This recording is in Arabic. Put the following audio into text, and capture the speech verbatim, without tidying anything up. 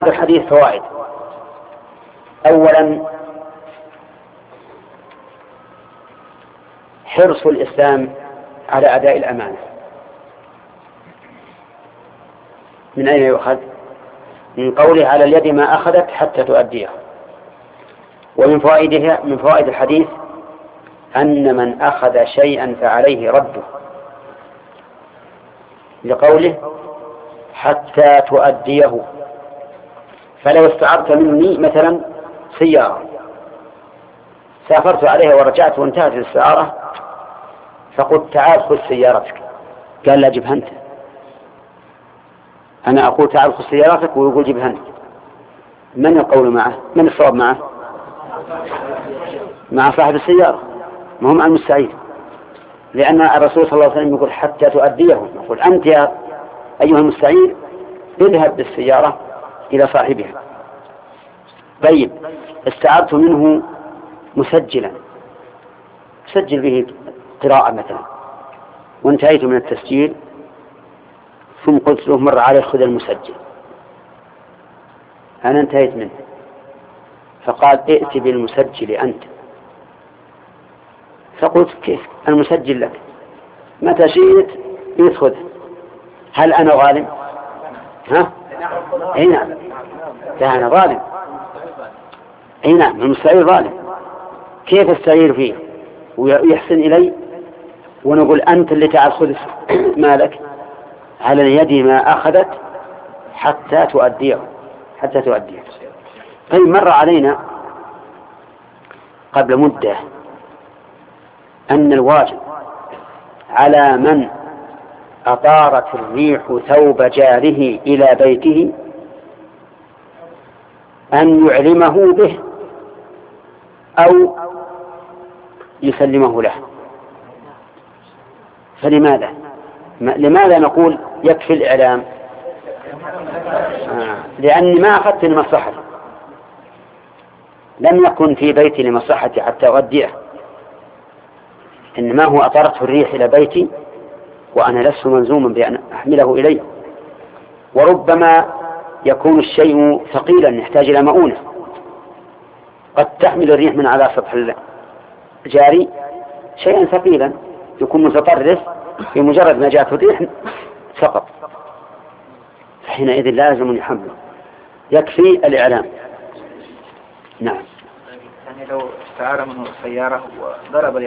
الحديث فوائد. أولا حرص الإسلام على أداء الأمانة. من أين يؤخذ؟ من قوله على اليد ما أخذت حتى تؤديه. ومن فوائدها من فوائد الحديث أن من أخذ شيئا فعليه رده، لقوله حتى تؤديه. فلو استعرت مني مثلا سيارة سافرت عليها ورجعت وانتهت الاستعارة، فقلت تعال خذ سيارتك، قال لا جبها أنت. أنا أقول تعال خذ سيارتك ويقول جبها أنت. من القول معه؟ من الصواب معه؟ مع صاحب السيارة، ما هم المستعير، لأن الرسول صلى الله عليه وسلم يقول حتى تؤديه. يقول أنت يا أيها المستعير اذهب بالسيارة إلى صاحبها. طيب استعرت منه مسجلا سجل به قراءة مثلا، وانتهيت من التسجيل، ثم قلت له مر عليه خذ المسجل، أنا انتهيت منه، فقال ائت بالمسجل أنت. فقلت كيف المسجل لك، متى شئت يأخذ، هل أنا ظالم؟ ها؟ أي نعم، أنا ظالم. أي نعم، المستعير ظالم. كيف استعير فيه ويحسن إلي ونقول أنت اللي تعال خذ مالك؟ على اليد ما أخذت حتى تؤديه حتى تؤديه. طيب مر علينا قبل مدة أن الواجب على من أطارت الريح ثوب جاره إلى بيته أن يعلمه به أو يسلمه له. فلماذا لماذا نقول يكفي الإعلام؟ آه. لأني ما أخذت لمصلحتي، لم يكن في بيتي لمصلحتي حتى أؤديه، إنما هو أطارته الريح إلى بيتي وأنا لست ملزوما بأن أحمله إليه. وربما يكون الشيء ثقيلا يحتاج إلى مؤونة، قد تحمل الريح من على سطح الجاري شيئا ثقيلا يكون متطرف، بمجرد ما جاءت الريح سقط، فحينئذ لازم يحمله. يكفي الإعلام. نعم. يعني لو استعار منه السيارة وضرب